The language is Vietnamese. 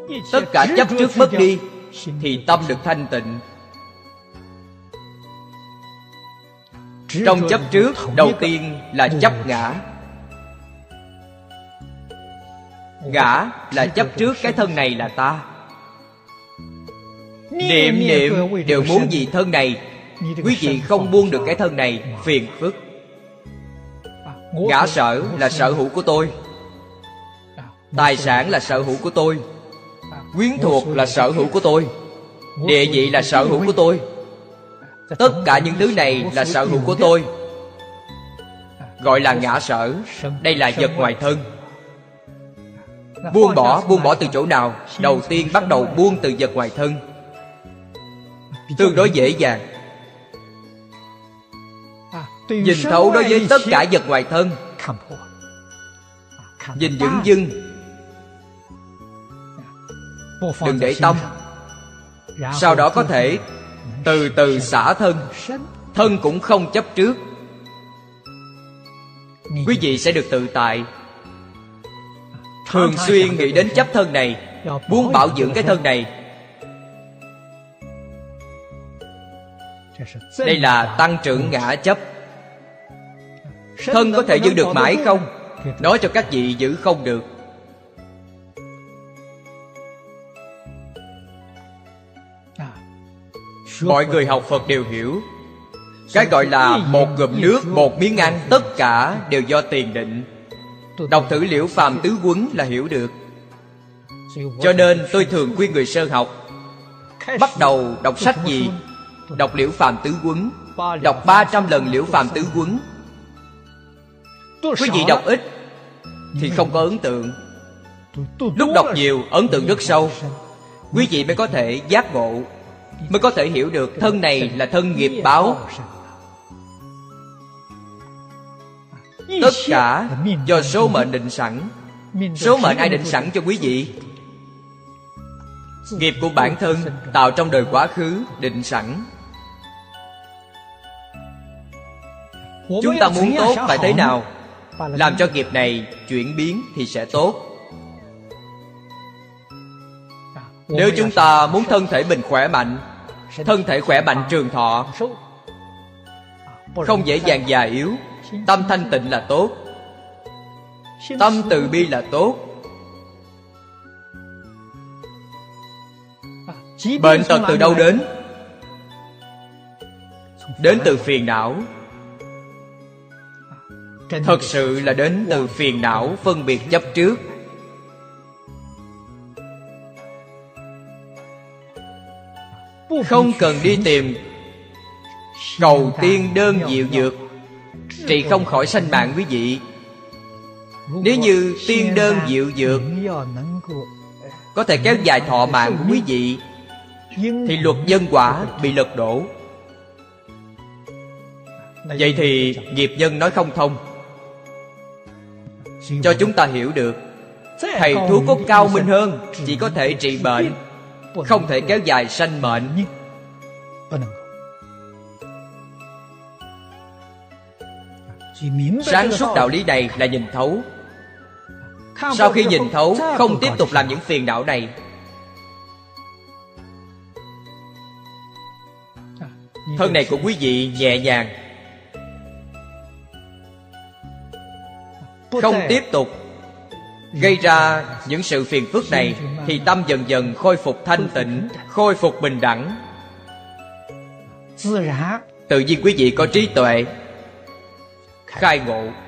tất cả chấp trước mất đi, thì tâm được thanh tịnh. Trong chấp trước, đầu tiên là chấp ngã. Ngã là chấp trước cái thân này là ta. Niệm niệm đều muốn vì thân này. Quý vị không buông được cái thân này, phiền phức. Ngã sở là sở hữu của tôi, tài sản là sở hữu của tôi, quyến thuộc là sở hữu của tôi, địa vị là sở hữu của tôi. Tất cả những thứ này là sở hữu của tôi, gọi là ngã sở. Đây là vật ngoài thân. Buông bỏ từ chỗ nào? Đầu tiên bắt đầu buông từ vật ngoài thân, tương đối dễ dàng. Nhìn thấu đối với tất cả vật ngoài thân, nhìn dửng dưng, đừng để tâm. Sau đó có thể từ từ xả thân. Thân cũng không chấp trước. Quý vị sẽ được tự tại. Thường xuyên nghĩ đến chấp thân này, muốn bảo dưỡng cái thân này. Đây là tăng trưởng ngã chấp. Thân có thể giữ được mãi không? Nói cho các vị giữ không được. Mọi người học Phật đều hiểu, cái gọi là một ngụm nước, một miếng ăn, tất cả đều do tiền định. Đọc thử Liễu Phàm Tứ Quấn là hiểu được. Cho nên tôi thường khuyên người sơ học bắt đầu đọc sách gì? Đọc Liễu Phàm Tứ Quấn. Đọc 300 lần Liễu Phàm Tứ Quấn. Quý vị đọc ít thì không có ấn tượng. Lúc đọc nhiều, ấn tượng rất sâu. Quý vị mới có thể giác ngộ, mới có thể hiểu được thân này là thân nghiệp báo. Tất cả do số mệnh định sẵn. Số mệnh ai định sẵn cho quý vị? Nghiệp của bản thân tạo trong đời quá khứ định sẵn. Chúng ta muốn tốt phải thế nào? Làm cho nghiệp này chuyển biến thì sẽ tốt. Nếu chúng ta muốn thân thể mình khỏe mạnh, thân thể khỏe mạnh trường thọ, không dễ dàng già yếu, tâm thanh tịnh là tốt, tâm từ bi là tốt. Bệnh tật từ đâu đến? Đến từ phiền não. Thật sự là đến từ phiền não phân biệt chấp trước. Không cần đi tìm cầu tiên đơn diệu dược trị không khỏi sanh mạng quý vị. Nếu như tiên đơn diệu dược có thể kéo dài thọ mạng của quý vị, thì luật nhân quả bị lật đổ. Vậy thì nghiệp nhân nói không thông. Cho chúng ta hiểu được, thầy thuốc có cao minh hơn, chỉ có thể trị bệnh, không thể kéo dài sanh mệnh. Sáng suốt đạo lý này là nhìn thấu. Sau khi nhìn thấu, không tiếp tục làm những phiền não này. Thân này của quý vị nhẹ nhàng, không tiếp tục gây ra những sự phiền phức này, thì tâm dần dần khôi phục thanh tịnh, khôi phục bình đẳng. Tự nhiên quý vị có trí tuệ, khai ngộ.